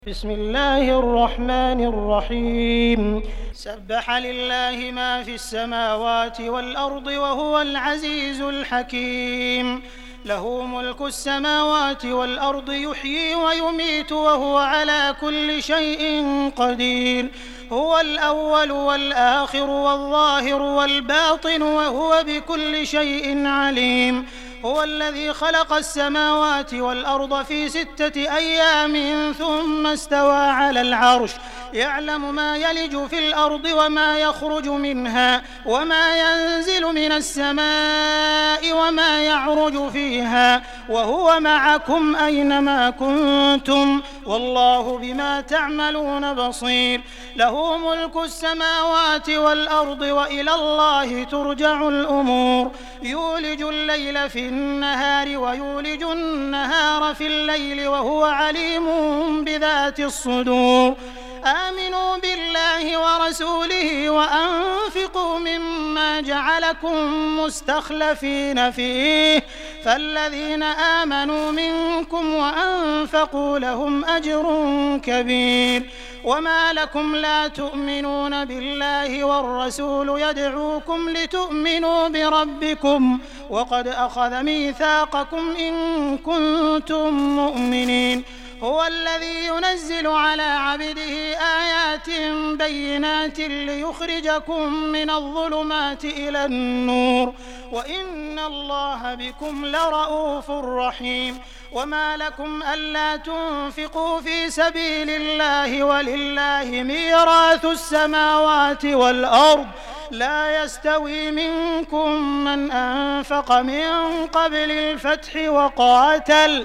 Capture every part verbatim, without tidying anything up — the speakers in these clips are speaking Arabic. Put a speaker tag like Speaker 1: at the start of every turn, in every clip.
Speaker 1: بسم الله الرحمن الرحيم سبح لله ما في السماوات والأرض وهو العزيز الحكيم له ملك السماوات والأرض يحيي ويميت وهو على كل شيء قدير هو الأول والآخر والظاهر والباطن وهو بكل شيء عليم هو الذي خلق السماوات والأرض في ستة أيام ثم استوى على العرش يعلم ما يلج في الأرض وما يخرج منها وما ينزل من السماء وما يعرج فيها وهو معكم أينما كنتم والله بما تعملون بصير له ملك السماوات والأرض وإلى الله ترجع الأمور يولج الليل في النهار ويولج النهار في الليل وهو عليم بذات الصدور آمنوا بالله ورسوله وأنفقوا مما جعلكم مستخلفين فيه فالذين آمنوا منكم وأنفقوا لهم أجر كبير وما لكم لا تؤمنون بالله والرسول يدعوكم لتؤمنوا بربكم وقد أخذ ميثاقكم إن كنتم مؤمنين هو الذي ينزل على عبده آيات بينات ليخرجكم من الظلمات إلى النور وإن الله بكم لرءوف رحيم وما لكم ألا تنفقوا في سبيل الله ولله ميراث السماوات والأرض لا يستوي منكم من أنفق من قبل الفتح وقاتل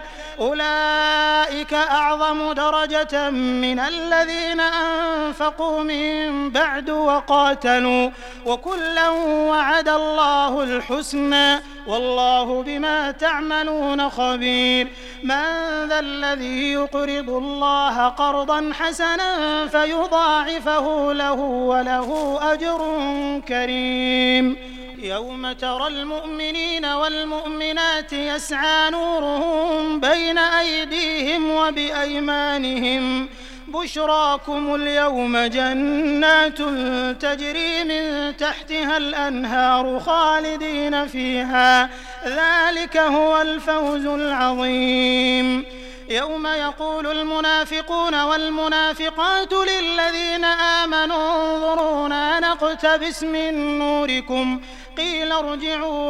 Speaker 1: أولئك أعظم درجة من الذين أنفقوا من بعد وقاتلوا وكلا وعد الله الحسنى والله بما تعملون خبير من ذا الذي يقرض الله قرضا حسنا فيضاعفه له وله أجر كريم يوم ترى المؤمنين والمؤمنات يسعى نورهم بين أيديهم وبأيمانهم بشراكم اليوم جنات تجري من تحتها الأنهار خالدين فيها ذلك هو الفوز العظيم يوم يقول المنافقون والمنافقات للذين آمنوا انظرونا نقتبس من نوركم قيل ارجعوا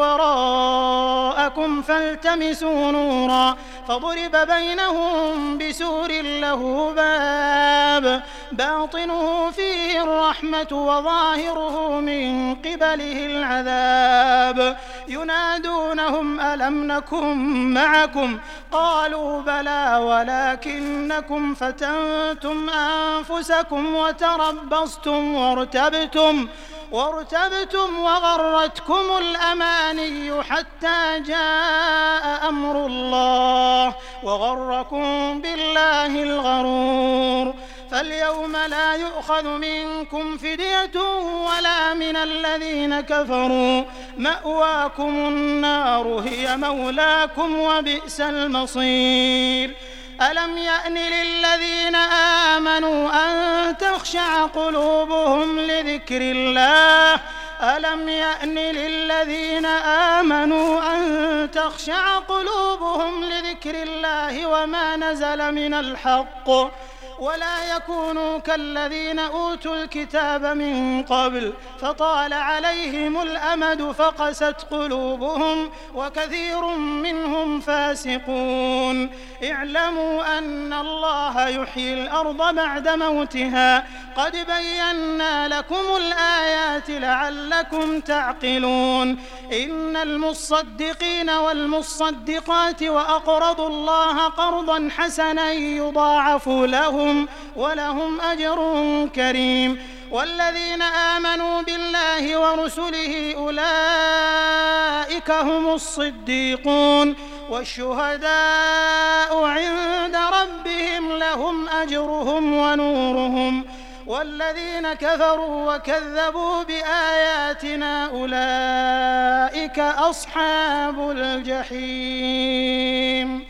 Speaker 1: وراءكم فالتمسوا نورا فضرب بينهم بسور له باب باطنه فيه الرحمة وظاهره من قبله العذاب ينادونهم ألم نكن معكم قالوا بلى ولكنكم فتنتم أنفسكم وتربصتم وارتبتم وارتبتم وغرتكم الأماني حتى جاء أمر الله وغركم بالله الغرور فاليوم لا يؤخذ منكم فدية ولا من الذين كفروا مأواكم النار هي مولاكم وبئس المصير ألم يأن للذين آمنوا أن تخشع قلوبهم لذكر الله ألم يأن للذين آمنوا أن تخشع قلوبهم لذكر الله وما نزل من الحق ولا يكونوا كالذين أوتوا الكتاب من قبل فطال عليهم الأمد فقست قلوبهم وكثير منهم فاسقون اعلموا أن الله يحيي الأرض بعد موتها قد بينا لكم الآيات لعلكم تعقلون إن المصدقين والمصدقات وأقرضوا الله قرضا حسنا يضاعف لهم ولهم أجر كريم والذين آمنوا بالله ورسله أولئك هم الصديقون والشهداء عند ربهم لهم أجرهم ونورهم والذين كفروا وكذبوا بآياتنا أولئك أصحاب الجحيم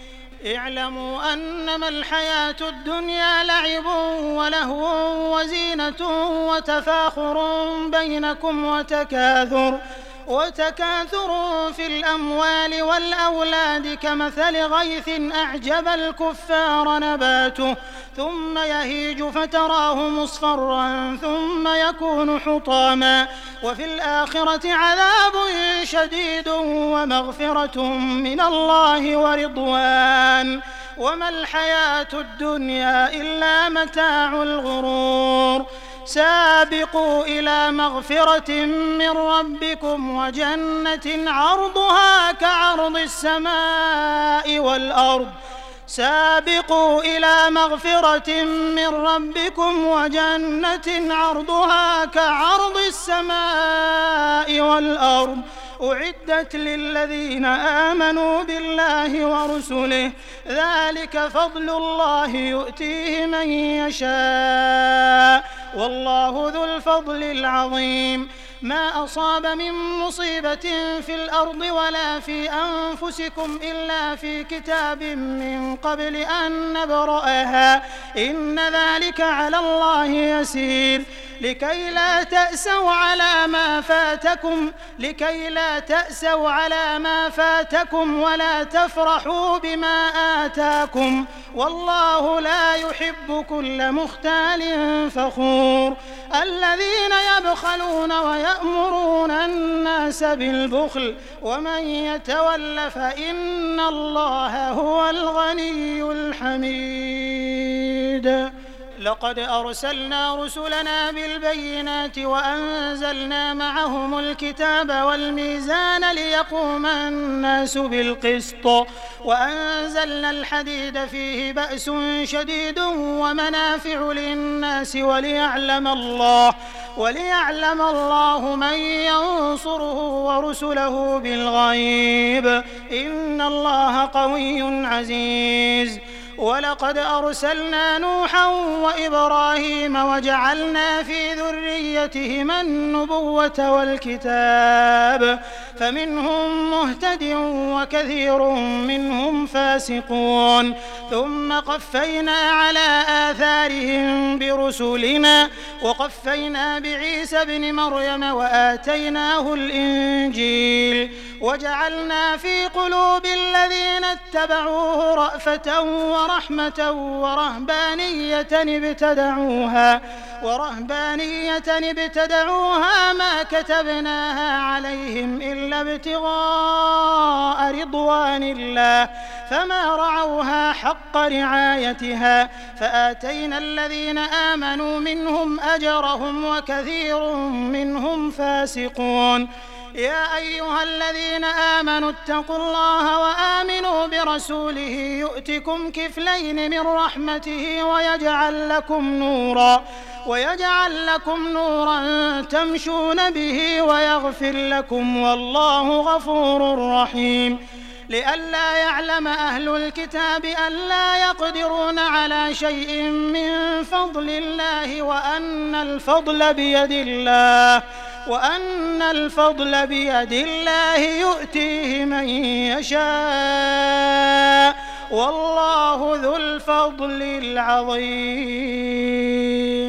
Speaker 1: اعلموا أنما الحياة الدنيا لعب ولهو وزينة وتفاخر بينكم وتكاثر وتكاثر في الأموال والأولاد كمثل غيث أعجب الكفار نباته ثم يهيج فتراه مصفرا ثم يكون حطاما وفي الآخرة عذاب شديد ومغفرة من الله ورضوان وما الحياة الدنيا إلا متاع الغرور سابقوا إلى مغفرة من ربكم وجنة عرضها كعرض السماء والأرض سابقوا إلى مغفرة من ربكم وجنة عرضها كعرض السماء والأرض أعدت للذين آمنوا بالله ورسله ذلك فضل الله يؤتيه من يشاء والله ذو الفضل العظيم ما أصاب من مصيبة في الأرض ولا في أنفسكم إلا في كتاب من قبل أن نبرأها إن ذلك على الله يسير لكي لا تأسوا على ما فاتكم لكي لا تأسوا على ما فاتكم ولا تفرحوا بما آتاكم والله لا يحب كل مختال فخور الذين يبخلون ويأمرون الناس بالبخل ومن يتول فإن الله هو الغني الحميد لقد أرسلنا رسلنا بالبينات وأنزلنا معهم الكتاب والميزان ليقوم الناس بالقسط وأنزلنا الحديد فيه بأس شديد ومنافع للناس وليعلم الله وليعلم الله من ينصره ورسله بالغيب إن الله قوي عزيز ولقد أرسلنا نوحا وإبراهيم وجعلنا في ذريتهما النبوة والكتاب فمنهم مهتد وكثير منهم فاسقون ثم قفينا على آثارهم برسلنا وقفينا بعيسى ابن مريم وآتيناه الإنجيل وجعلنا في قلوب الذين اتبعوه رأفة ورحمة ورهبانية ابتدعوها ورهبانية ابتدعوها ما كتبناها عليهم إلا ابتغاء رضوان الله فما رعوها حق رعايتها فآتينا الذين آمنوا منهم أجرهم وكثير منهم فاسقون يا أيها الذين آمنوا اتقوا الله وآمنوا برسوله يؤتكم كفلين من رحمته ويجعل لكم نورا ويجعل لكم نورا تمشون به ويغفر لكم والله غفور رحيم لئلا يعلم أهل الكتاب ألا يقدرون على شيء من فضل الله وأن الفضل بيد الله وأن الفضل بيد الله يؤتيه من يشاء والله ذو الفضل العظيم